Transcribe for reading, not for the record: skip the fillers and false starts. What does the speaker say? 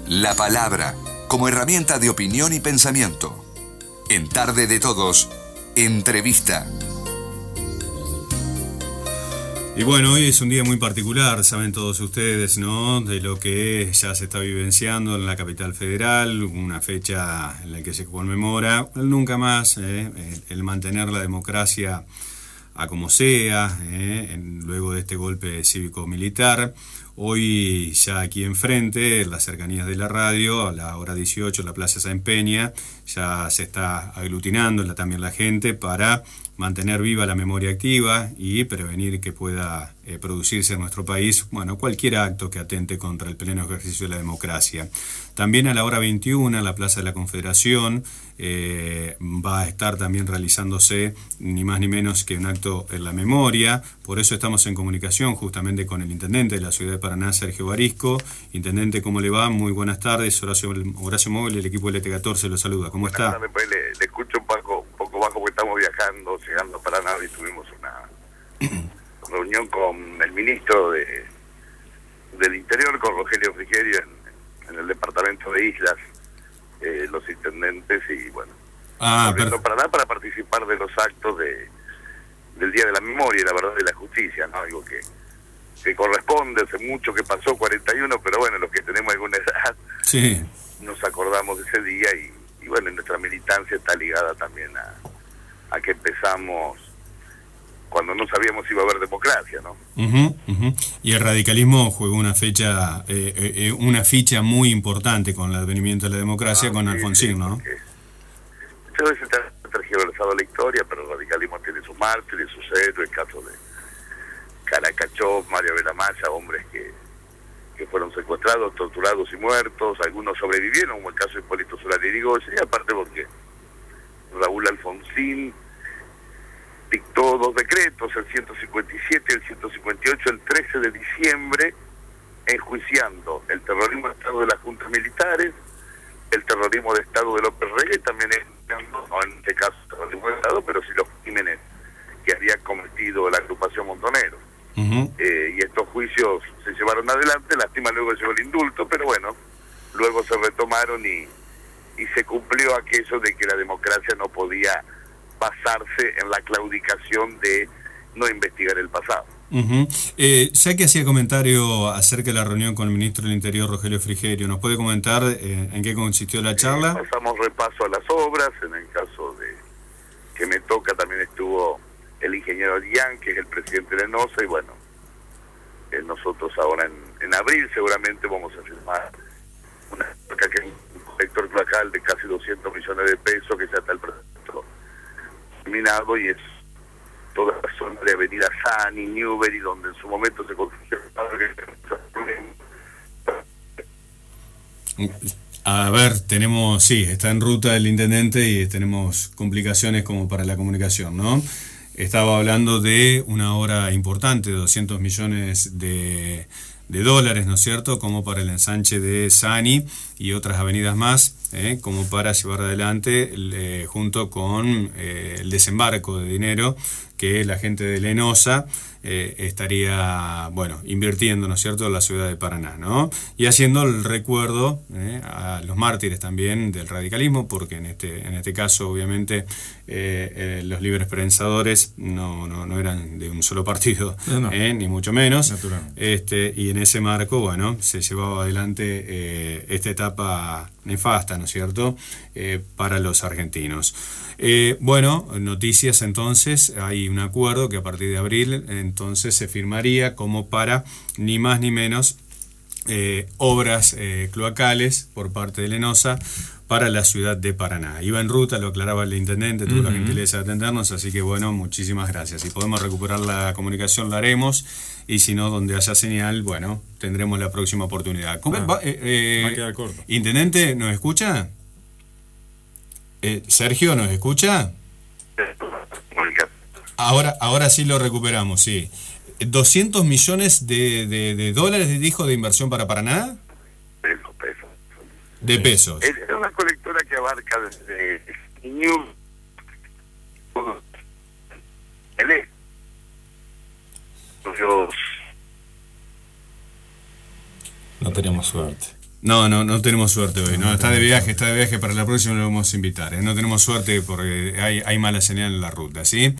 La palabra como herramienta de opinión y pensamiento. En Tarde de Todos, entrevista. Y bueno, hoy es un día muy particular, saben todos ustedes, ¿no? De lo que ya se está vivenciando en la capital federal, una fecha en la que se conmemora el nunca más, el mantener la democracia a como sea, luego de este golpe cívico-militar. Hoy ya aquí enfrente, en las cercanías de la radio, a la hora 18, en la Plaza Sáenz Peña, ya se está aglutinando también la gente para mantener viva la memoria activa y prevenir que pueda producirse en nuestro país, bueno, cualquier acto que atente contra el pleno ejercicio de la democracia. También a la hora 21, en la Plaza de la Confederación, va a estar también realizándose ni más ni menos que un acto en la memoria. Por eso estamos en comunicación justamente con el intendente de la ciudad de Paraná, Sergio Barisco. Intendente, ¿cómo le va? Muy buenas tardes. Horacio Móvil, el equipo LT14 lo saluda. ¿Cómo está? Buenas tardes, pues, le escucho un poco bajo porque estamos viajando, llegando a Paraná y tuvimos una reunión con el ministro del Interior, con Rogelio Frigerio, en el departamento de Islas, los intendentes y bueno, volviendo Paraná para participar de los actos del Día de la Memoria y la Verdad de la Justicia, ¿no? Algo que corresponde, hace mucho que pasó, 41, pero bueno, los que tenemos alguna edad, sí, nos acordamos de ese día y bueno, nuestra militancia está ligada también a que empezamos cuando no sabíamos si iba a haber democracia, ¿no? Y el radicalismo juega una ficha muy importante con el advenimiento de la democracia, con Alfonsín, ¿no? Muchas veces se ha tergiversado la historia, pero el radicalismo tiene sus mártires, sus héroes, el caso de Caracachov, Mario Belamaya, hombres que fueron secuestrados, torturados y muertos, algunos sobrevivieron, como el caso de Hipólito Solari Irigoyen, y aparte porque Raúl Alfonsín dictó dos decretos, el 157 y el 158, el 13 de diciembre, enjuiciando el terrorismo de Estado de las juntas militares, el terrorismo de Estado de López Rega y también enjuiciando, no en este caso terrorismo de Estado, pero sí los crímenes que había cometido la agrupación Montoneros. Y estos juicios se llevaron adelante, lástima luego llegó el indulto, pero bueno, luego se retomaron y se cumplió aquello de que la democracia no podía basarse en la claudicación de no investigar el pasado. Ya que hacía comentario acerca de la reunión con el ministro del Interior, Rogelio Frigerio, ¿nos puede comentar en qué consistió la charla? Pasamos repaso a las obras, en el caso de que me toca también estuvo el ingeniero Dian, que es el presidente de ENOSA, y bueno, nosotros ahora en abril seguramente vamos a firmar una que es un colector cloacal de casi 200 millones de pesos, que ya está el proyecto terminado, y es toda la zona de Avenida Sani, Newbery, donde en su momento se construyó. A ver, sí, está en ruta el intendente y tenemos complicaciones como para la comunicación, ¿no? Estaba hablando de una obra importante, 200 millones de dólares, ¿no es cierto?, como para el ensanche de Sani y otras avenidas más, como para llevar adelante junto con el desembarco de dinero que la gente de Lenosa estaría, bueno, invirtiendo, ¿no es cierto?, en la ciudad de Paraná, ¿no? Y haciendo el recuerdo a los mártires también del radicalismo, porque en este caso, obviamente, los libres pensadores no eran de un solo partido, ni mucho menos. Y en ese marco, bueno, se llevaba adelante esta etapa nefasta, ¿no es cierto?, para los argentinos. Bueno, noticias entonces, hay un acuerdo que a partir de abril entonces se firmaría como para ni más ni menos obras cloacales por parte de Lenosa para la ciudad de Paraná. Iba en ruta, lo aclaraba el intendente, tuvo la gentileza de atendernos, así que bueno, muchísimas gracias. Si podemos recuperar la comunicación, lo haremos, y si no, donde haya señal, bueno, tendremos la próxima oportunidad. Va a quedar corto. Intendente, ¿nos escucha? Sergio, ¿nos escucha? Ahora sí lo recuperamos, sí. 200 millones de dólares, dijo, de inversión para Paraná. Pesos. De pesos. Es una colectora que abarca desde New No tenemos suerte. No tenemos suerte hoy, ¿no? Está de viaje, para la próxima lo vamos a invitar, ¿eh? No tenemos suerte porque hay mala señal en la ruta, ¿sí?